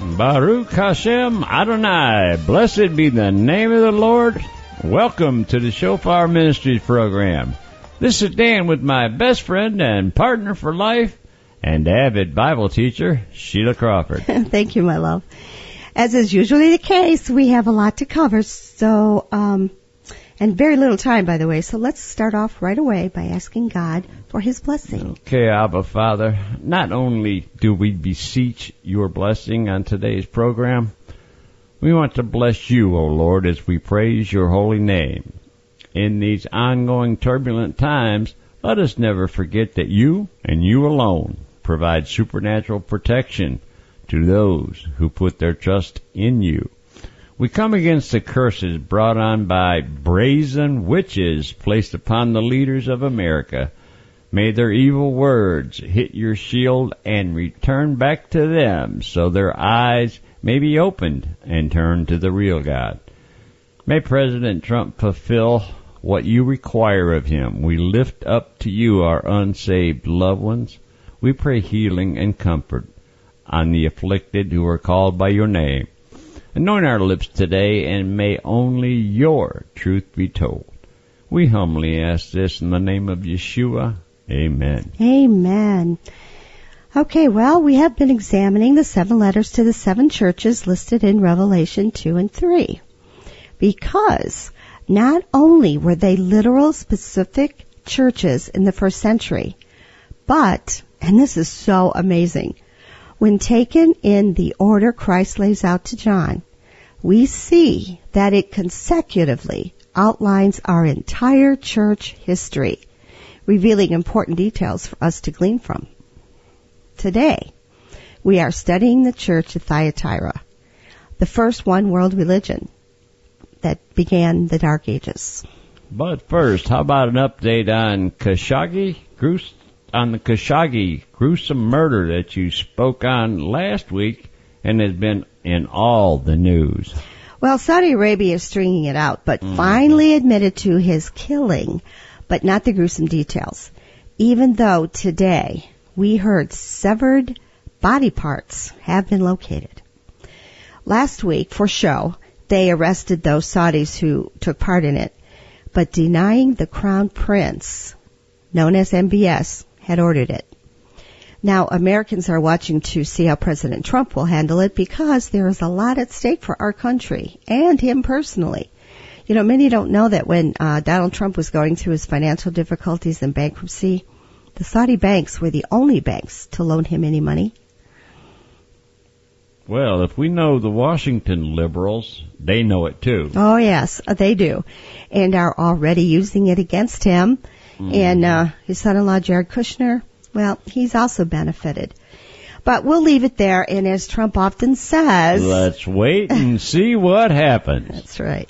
Baruch Hashem Adonai. Blessed be the name of the Lord. Welcome to the Shofar Ministries program. This is Dan with my best friend and partner for life and avid Bible teacher, Sheila Crawford. Thank you, my love. As is usually the case, we have a lot to cover, and very little time, by the way. So let's start off right away by asking God for His blessing. Okay, Abba Father, not only do we beseech your blessing on today's program, we want to bless you, O Lord, as we praise your holy name. In these ongoing turbulent times, let us never forget that you and you alone provide supernatural protection to those who put their trust in you. We come against the curses brought on by brazen witches placed upon the leaders of America. May their evil words hit your shield and return back to them so their eyes may be opened and turn to the real God. May President Trump fulfill what you require of him. We lift up to you our unsaved loved ones. We pray healing and comfort on the afflicted who are called by your name. Anoint our lips today, and may only your truth be told. We humbly ask this in the name of Yeshua. Amen. Amen. Okay, well, we have been examining the 7 letters to the 7 churches listed in Revelation 2 and 3. Because not only were they literal specific churches in the first century, but, and this is so amazing, when taken in the order Christ lays out to John, we see that it consecutively outlines our entire church history, revealing important details for us to glean from. Today, we are studying the church of Thyatira, the first one-world religion that began the Dark Ages. But first, how about an update on the Khashoggi gruesome murder that you spoke on last week and has been in all the news? Well, Saudi Arabia is stringing it out, but finally admitted to his killing, but not the gruesome details. Even though today we heard severed body parts have been located. Last week, for show, they arrested those Saudis who took part in it, but denying the Crown Prince, known as MBS, had ordered it. Now, Americans are watching to see how President Trump will handle it because there is a lot at stake for our country and him personally. You know, many don't know that when Donald Trump was going through his financial difficulties and bankruptcy, the Saudi banks were the only banks to loan him any money. Well, if we know the Washington liberals, they know it too. Oh, yes, they do, and are already using it against him. And his son-in-law, Jared Kushner, well, he's also benefited. But we'll leave it there, and as Trump often says, let's wait and see what happens. That's right.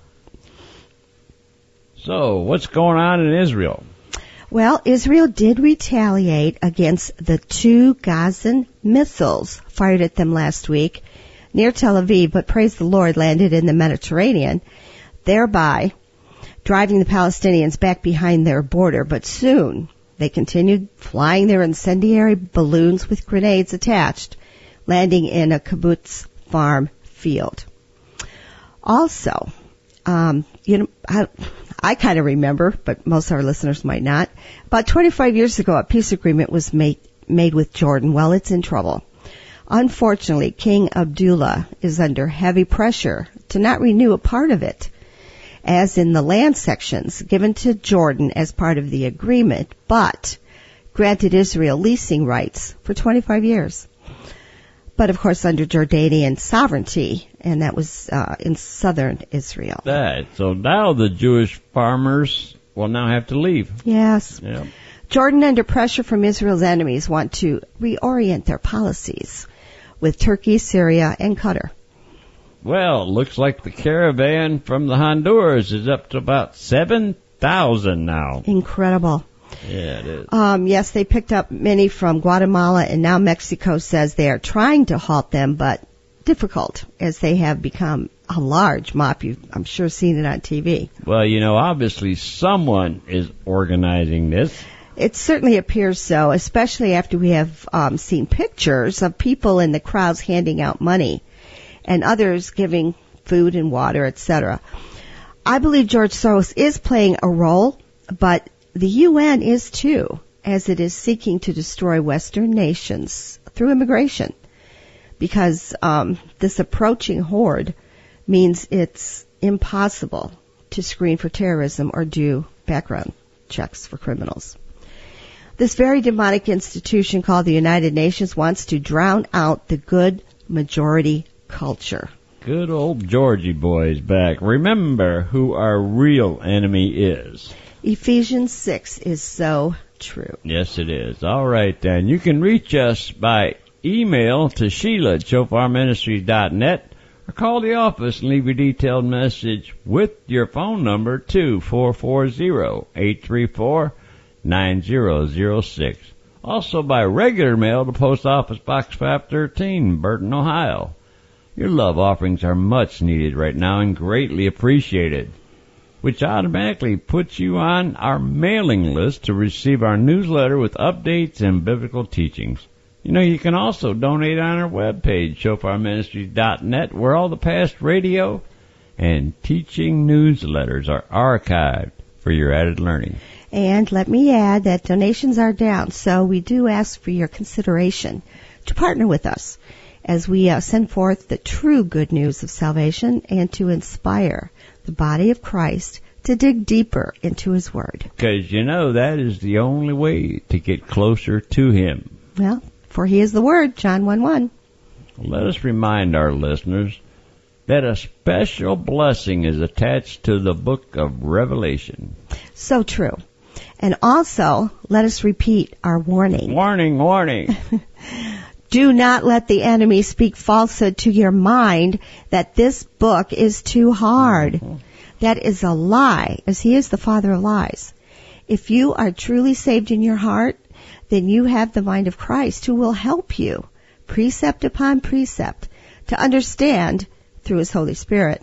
So, what's going on in Israel? Well, Israel did retaliate against the 2 Gazan missiles fired at them last week near Tel Aviv, but praise the Lord, landed in the Mediterranean, thereby driving the Palestinians back behind their border. But soon they continued flying their incendiary balloons with grenades attached, landing in a kibbutz farm field. Also, I kind of remember, but most of our listeners might not. About 25 years ago, a peace agreement was made with Jordan. Well, it's in trouble. Unfortunately, King Abdullah is under heavy pressure to not renew a part of it, as in the land sections given to Jordan as part of the agreement, but granted Israel leasing rights for 25 years. But, of course, under Jordanian sovereignty, and that was in southern Israel. So now the Jewish farmers will now have to leave. Yes. Yeah. Jordan, under pressure from Israel's enemies, want to reorient their policies with Turkey, Syria, and Qatar. Well, looks like the caravan from the Honduras is up to about 7,000 now. Incredible. Yeah, it is. Yes, they picked up many from Guatemala, and now Mexico says they are trying to halt them, but difficult as they have become a large mob. I'm sure seen it on TV. Well, you know, obviously someone is organizing this. It certainly appears so, especially after we have seen pictures of people in the crowds handing out money. and others giving food and water, etc. I believe George Soros is playing a role, but the UN is too, as it is seeking to destroy Western nations through immigration, because this approaching horde means it's impossible to screen for terrorism or do background checks for criminals. This very demonic institution called the United Nations wants to drown out the good majority culture. Good old Georgie boy's back. Remember who our real enemy is. Ephesians 6 is so true. Yes, it is. All right, then. You can reach us by email to Sheila at shofarministries.net or call the office and leave a detailed message with your phone number to 440-834-9006. Also by regular mail to Post Office Box 513, Burton, Ohio. Your love offerings are much needed right now and greatly appreciated, which automatically puts you on our mailing list to receive our newsletter with updates and biblical teachings. You know, you can also donate on our webpage, shofarministries.net, where all the past radio and teaching newsletters are archived for your added learning. And let me add that donations are down, so we do ask for your consideration to partner with us as we send forth the true good news of salvation and to inspire the body of Christ to dig deeper into His Word. Because, you know, that is the only way to get closer to Him. Well, for He is the Word, John 1:1. Let us remind our listeners that a special blessing is attached to the book of Revelation. So true. And also, let us repeat our warning. Warning, warning. Do not let the enemy speak falsehood to your mind that this book is too hard. Mm-hmm. That is a lie, as he is the father of lies. If you are truly saved in your heart, then you have the mind of Christ who will help you, precept upon precept, to understand through His Holy Spirit.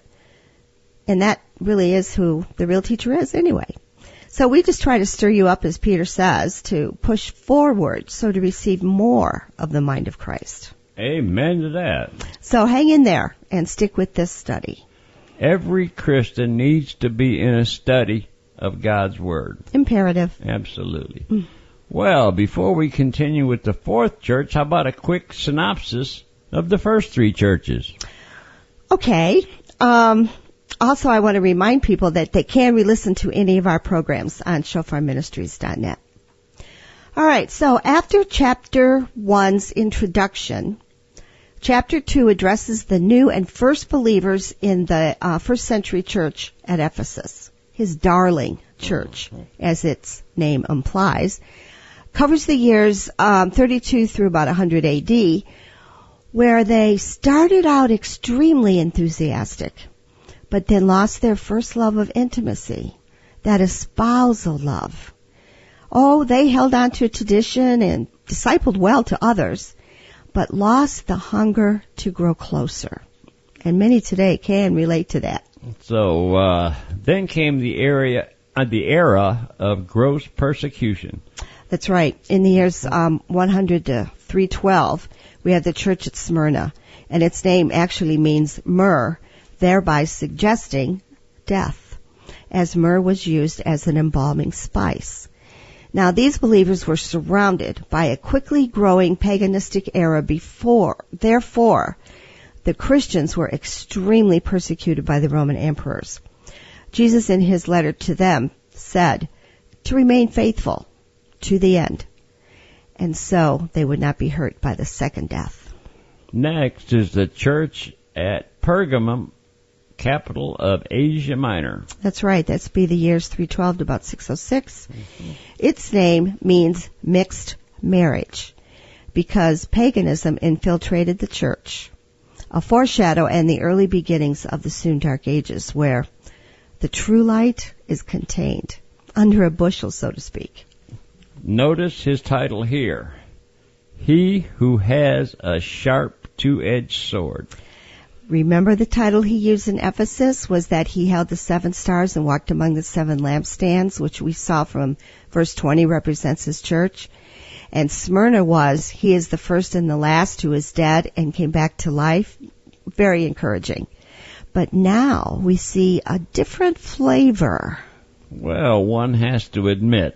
And that really is who the real teacher is anyway. So we just try to stir you up, as Peter says, to push forward so to receive more of the mind of Christ. Amen to that. So hang in there and stick with this study. Every Christian needs to be in a study of God's Word. Imperative. Absolutely. Well, before we continue with the fourth church, how about a quick synopsis of the first three churches? Okay. Also, I want to remind people that they can re-listen to any of our programs on shofarministries.net. All right, so after Chapter 1's introduction, Chapter 2 addresses the new and first believers in the first century church at Ephesus. His darling church, as its name implies, covers the years 32 through about 100 A.D., where they started out extremely enthusiastic, but then lost their first love of intimacy, that espousal love. Oh, they held on to tradition and discipled well to others, but lost the hunger to grow closer. And many today can relate to that. So then came the era of gross persecution. That's right. In the years 100 to 312, we have the church at Smyrna, and its name actually means myrrh, thereby suggesting death, as myrrh was used as an embalming spice. Now, these believers were surrounded by a quickly growing paganistic era therefore, the Christians were extremely persecuted by the Roman emperors. Jesus, in his letter to them, said to remain faithful to the end, and so they would not be hurt by the second death. Next is the church at Pergamum, capital of Asia Minor. That's right. That's be the years 312 to about 606. Mm-hmm. Its name means mixed marriage because paganism infiltrated the church, a foreshadow and the early beginnings of the soon dark ages where the true light is contained under a bushel, so to speak. Notice his title here. He who has a sharp two-edged sword. Remember the title he used in Ephesus was that he held the 7 stars and walked among the 7 lampstands, which we saw from verse 20 represents his church. And Smyrna was, he is the first and the last who is dead and came back to life. very encouraging. But now we see a different flavor. Well, one has to admit,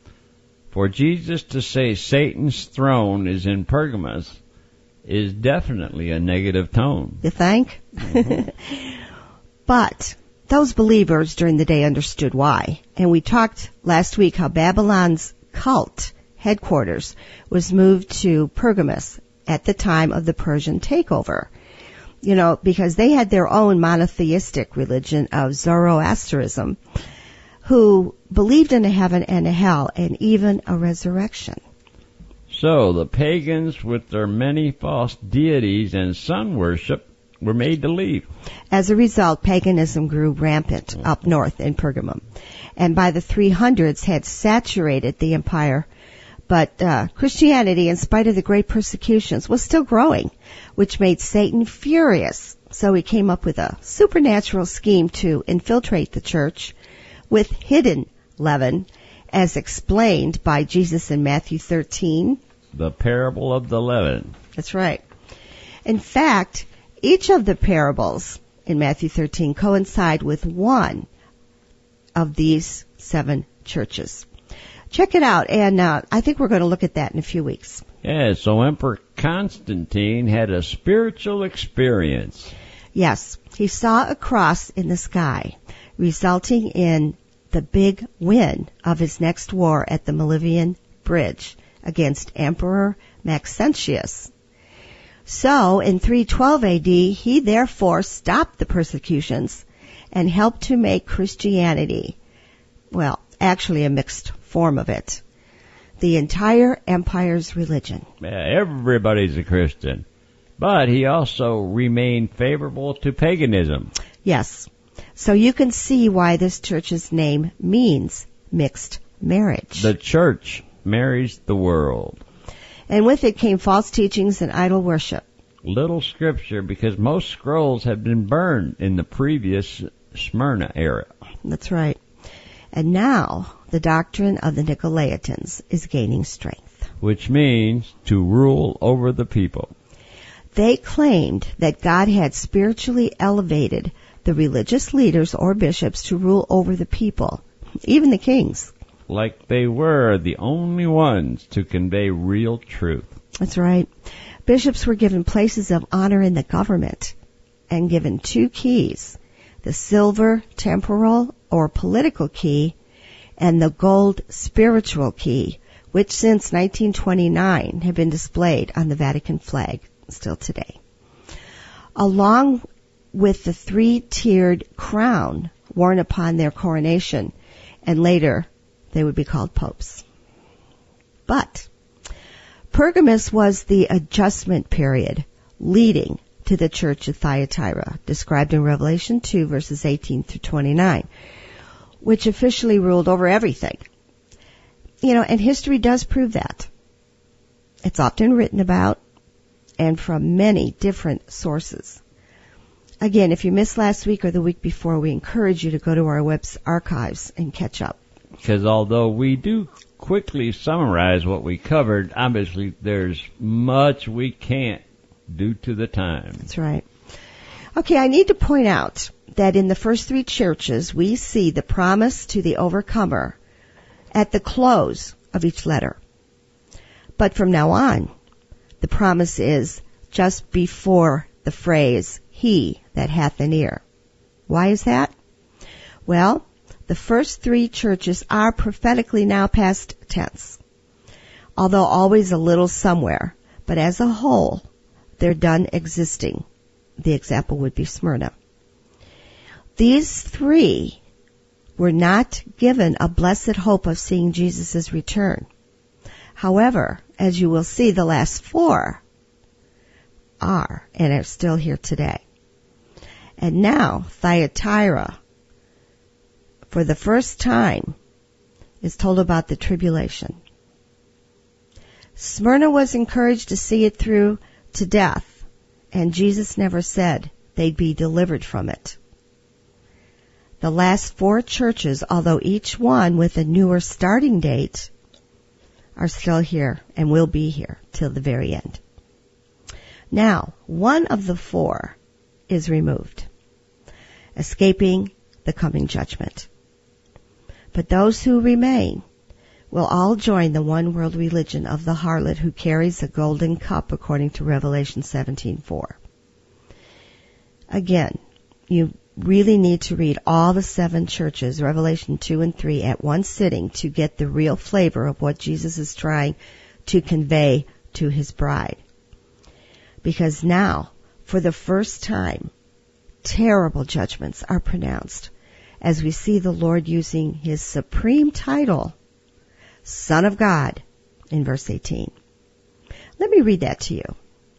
for Jesus to say Satan's throne is in Pergamos is definitely a negative tone. You think? Mm-hmm. But those believers during the day understood why. And we talked last week how Babylon's cult headquarters was moved to Pergamos at the time of the Persian takeover. You know, because they had their own monotheistic religion of Zoroastrianism, who believed in a heaven and a hell and even a resurrection. So the pagans with their many false deities and sun worship were made to leave. As a result, paganism grew rampant up north in Pergamum, and by the 300s had saturated the empire. But Christianity, in spite of the great persecutions, was still growing, which made Satan furious. So he came up with a supernatural scheme to infiltrate the church with hidden leaven, as explained by Jesus in Matthew 13. The parable of the leaven. That's right. In fact, each of the parables in Matthew 13 coincide with one of these 7 churches. Check it out, and I think we're going to look at that in a few weeks. Yeah, so Emperor Constantine had a spiritual experience. Yes, he saw a cross in the sky, resulting in the big win of his next war at the Milvian Bridge against Emperor Maxentius. So, in 312 AD, he therefore stopped the persecutions and helped to make Christianity, well, actually a mixed form of it, the entire empire's religion. Yeah, everybody's a Christian. But he also remained favorable to paganism. Yes. So you can see why this church's name means mixed marriage. The church marries the world. And with it came false teachings and idol worship. Little scripture, because most scrolls have been burned in the previous Smyrna era. That's right. And now the doctrine of the Nicolaitans is gaining strength. Which means to rule over the people. They claimed that God had spiritually elevated the religious leaders or bishops to rule over the people, even the kings. Like they were the only ones to convey real truth. That's right. Bishops were given places of honor in the government and given 2 keys, the silver temporal or political key and the gold spiritual key, which since 1929 have been displayed on the Vatican flag still today, along with the 3-tiered crown worn upon their coronation, and later they would be called popes. But Pergamos was the adjustment period leading to the church of Thyatira, described in Revelation 2, verses 18 through 29, which officially ruled over everything. You know, and history does prove that. It's often written about and from many different sources. Again, if you missed last week or the week before, we encourage you to go to our web's archives and catch up. Because although we do quickly summarize what we covered, obviously there's much we can't due to the time. That's right. Okay, I need to point out that in the first 3 churches, we see the promise to the overcomer at the close of each letter. But from now on, the promise is just before the phrase, he that hath an ear. Why is that? Well, the first 3 churches are prophetically now past tense, although always a little somewhere, but as a whole, they're done existing. The example would be Smyrna. These 3 were not given a blessed hope of seeing Jesus' return. However, as you will see, the last 4 are and are still here today. And now, Thyatira, for the first time, is told about the tribulation. Smyrna was encouraged to see it through to death, and Jesus never said they'd be delivered from it. The last 4 churches, although each one with a newer starting date, are still here and will be here till the very end. Now, one of the 4 is removed, escaping the coming judgment. But those who remain will all join the one world religion of the harlot who carries a golden cup, according to Revelation 17:4. Again, you really need to read all the 7 churches, Revelation 2 and 3, at one sitting to get the real flavor of what Jesus is trying to convey to his bride. Because now, for the first time, terrible judgments are pronounced as we see the Lord using his supreme title, Son of God, in verse 18. Let me read that to you.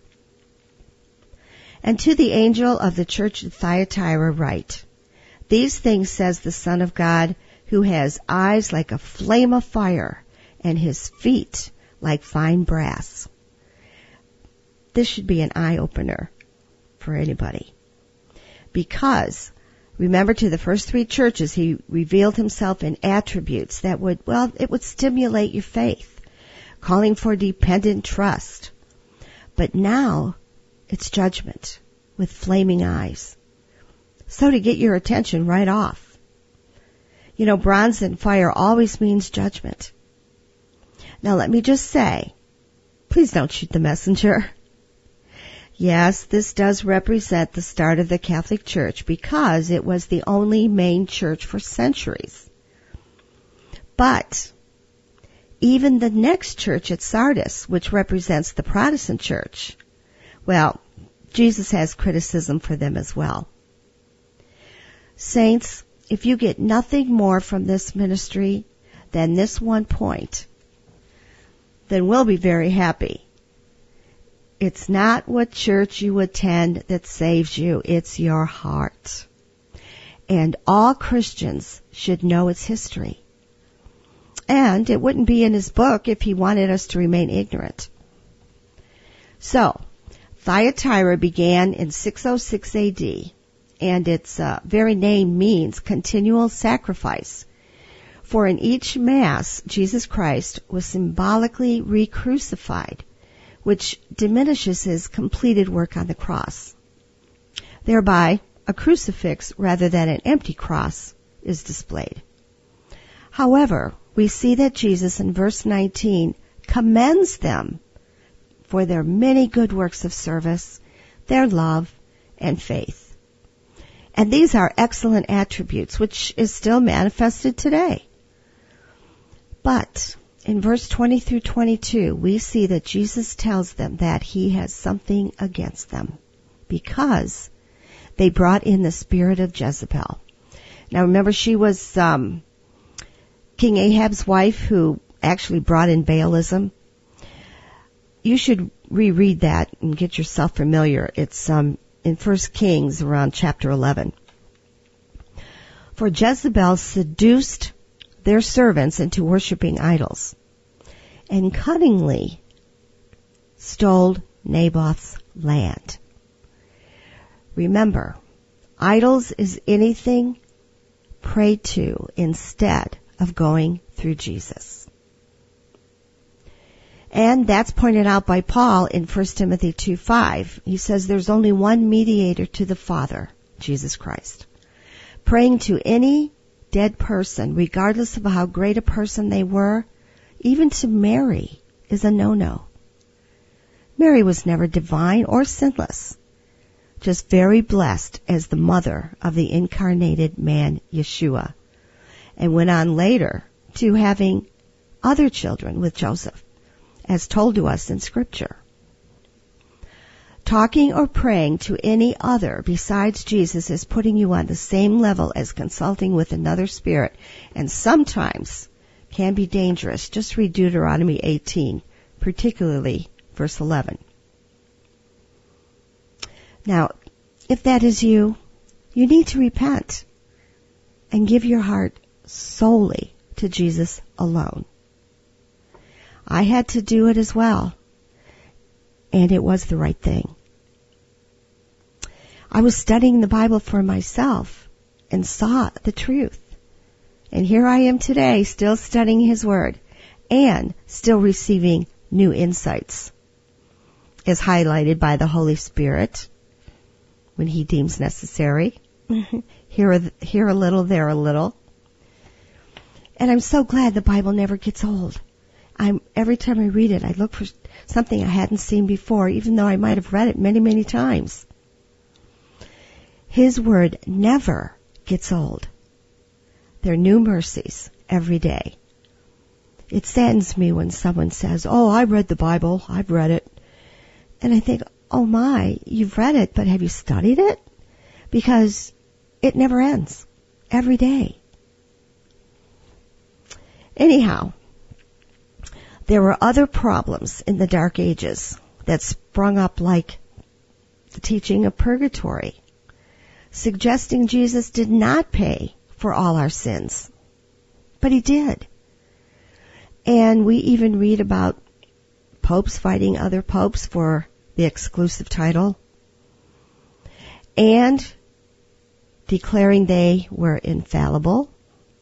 And to the angel of the church at Thyatira write, These things says the Son of God, who has eyes like a flame of fire, and his feet like fine brass. This should be an eye-opener for anybody. Because, remember, to the first 3 churches, he revealed himself in attributes that would stimulate your faith, calling for dependent trust. But now, it's judgment with flaming eyes. So to get your attention right off. You know, bronze and fire always means judgment. Now let me just say, please don't shoot the messenger. Yes, this does represent the start of the Catholic Church because it was the only main church for centuries. But even the next church at Sardis, which represents the Protestant church, well, Jesus has criticism for them as well. Saints, if you get nothing more from this ministry than this one point, then we'll be very happy. It's not what church you attend that saves you, it's your heart. And all Christians should know its history. And it wouldn't be in his book if he wanted us to remain ignorant. So, Thyatira began in 606 AD, and its very name means continual sacrifice. For in each Mass, Jesus Christ was symbolically re-crucified, which diminishes his completed work on the cross. Thereby, a crucifix rather than an empty cross is displayed. However, we see that Jesus in verse 19 commends them for their many good works of service, their love, and faith. And these are excellent attributes, which is still manifested today. But in verse 20 through 22, we see that Jesus tells them that he has something against them because they brought in the spirit of Jezebel. Now remember, she was King Ahab's wife who actually brought in Baalism. You should reread that and get yourself familiar. It's in 1 Kings around chapter 11. For Jezebel seduced their servants into worshiping idols and cunningly stole Naboth's land. Remember, idols is anything prayed to instead of going through Jesus. And that's pointed out by Paul in 1 Timothy 2:5. He says there's only one mediator to the Father, Jesus Christ. Praying to any dead person, regardless of how great a person they were, even to Mary, is a no-no. Mary was never divine or sinless, just very blessed as the mother of the incarnated man Yeshua, and went on later to having other children with Joseph, as told to us in Scripture. Talking or praying to any other besides Jesus is putting you on the same level as consulting with another spirit, and sometimes can be dangerous. Just read Deuteronomy 18, particularly verse 11. Now, if that is you, you need to repent and give your heart solely to Jesus alone. I had to do it as well, and it was the right thing. I was studying the Bible for myself and saw the truth. And here I am today, still studying His Word and still receiving new insights, as highlighted by the Holy Spirit, when he deems necessary. Here a little, there a little. And I'm so glad the Bible never gets old. Every time I read it, I look for something I hadn't seen before, even though I might have read it many, many times. His word never gets old. There are new mercies every day. It saddens me when someone says, "Oh, I read the Bible. I've read it." And I think, oh my, you've read it, but have you studied it? Because it never ends. Every day. Anyhow, there were other problems in the Dark Ages that sprung up, like the teaching of purgatory, suggesting Jesus did not pay for all our sins. But he did. And we even read about popes fighting other popes for the exclusive title and declaring they were infallible.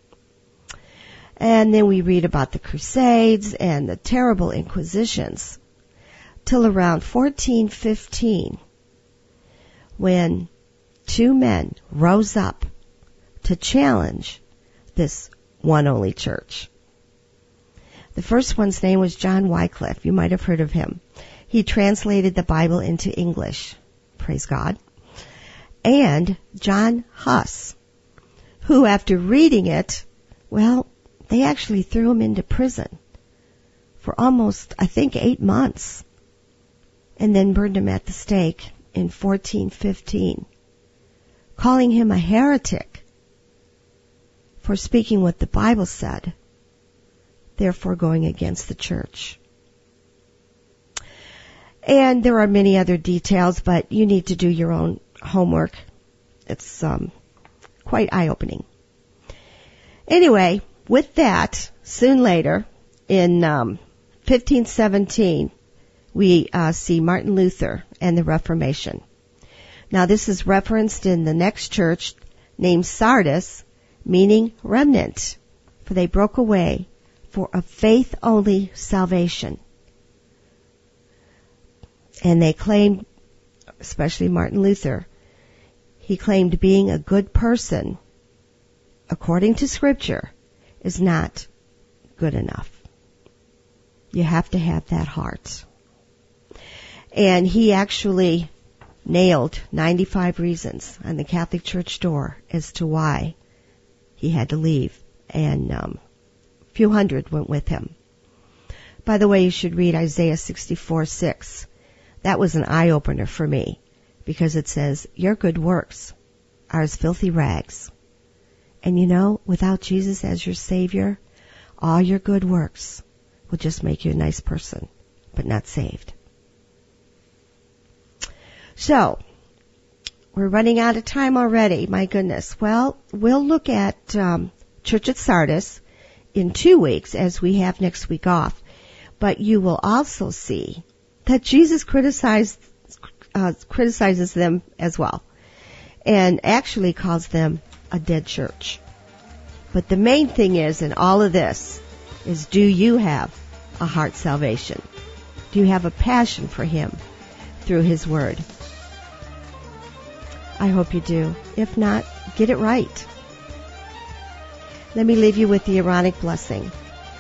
And then we read about the Crusades and the terrible Inquisitions till around 1415, when two men rose up to challenge this one only church. The first one's name was John Wycliffe. You might have heard of him. He translated the Bible into English. Praise God. And John Huss, who after reading it, well, they actually threw him into prison for almost, I think, 8 months, and then burned him at the stake in 1415, calling him a heretic for speaking what the Bible said, therefore going against the church. And there are many other details, but you need to do your own homework. It's quite eye-opening. Anyway, with that, soon later, in 1517, we see Martin Luther and the Reformation. Now, this is referenced in the next church named Sardis, meaning remnant, for they broke away for a faith-only salvation. And they claimed, especially Martin Luther, he claimed being a good person, according to Scripture, is not good enough. You have to have that heart. And he actually nailed 95 reasons on the Catholic Church door as to why he had to leave, and a few hundred went with him. By the way, you should read Isaiah 64:6. That was an eye-opener for me, because it says, "Your good works are as filthy rags." And you know, without Jesus as your Savior, all your good works will just make you a nice person, but not saved. So, we're running out of time already, my goodness. Well, we'll look at Church at Sardis in 2 weeks, as we have next week off. But you will also see that Jesus criticizes them as well, and actually calls them a dead church. But the main thing is, in all of this, is, do you have a heart salvation? Do you have a passion for Him through His Word? I hope you do. If not, get it right. Let me leave you with the Aaronic blessing.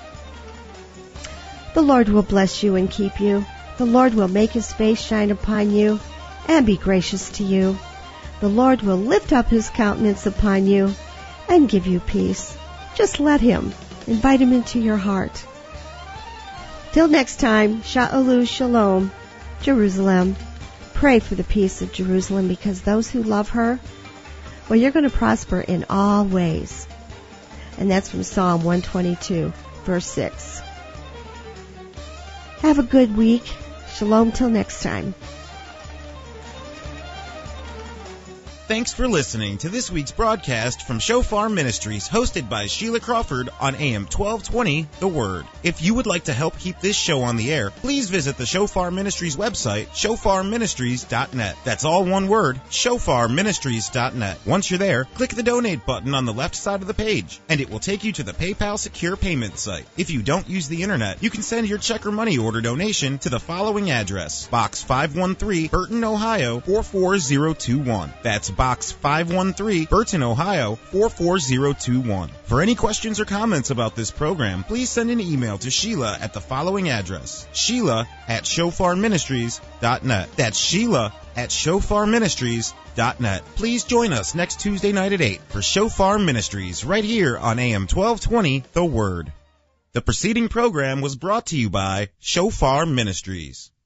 The Lord will bless you and keep you. The Lord will make His face shine upon you and be gracious to you. The Lord will lift up His countenance upon you and give you peace. Just let Him. Invite Him into your heart. Till next time, Sha'alu Shalom, Jerusalem. Pray for the peace of Jerusalem, because those who love her, well, you're going to prosper in all ways. And that's from Psalm 122, verse 6. Have a good week. Shalom till next time. Thanks for listening to this week's broadcast from Shofar Ministries, hosted by Sheila Crawford on AM 1220, The Word. If you would like to help keep this show on the air, please visit the Shofar Ministries website, shofarministries.net. That's all one word, shofarministries.net. Once you're there, click the donate button on the left side of the page, and it will take you to the PayPal secure payment site. If you don't use the internet, you can send your check or money order donation to the following address: Box 513, Burton, Ohio 44021. That's Box 513, Burton, Ohio 44021. For any questions or comments about this program, please send an email to Sheila at the following address: Sheila@shofarministries.net. That's Sheila@shofarministries.net. Please join us next Tuesday night at 8 for Shofar Ministries, right here on AM 1220, The Word. The preceding program was brought to you by Shofar Ministries.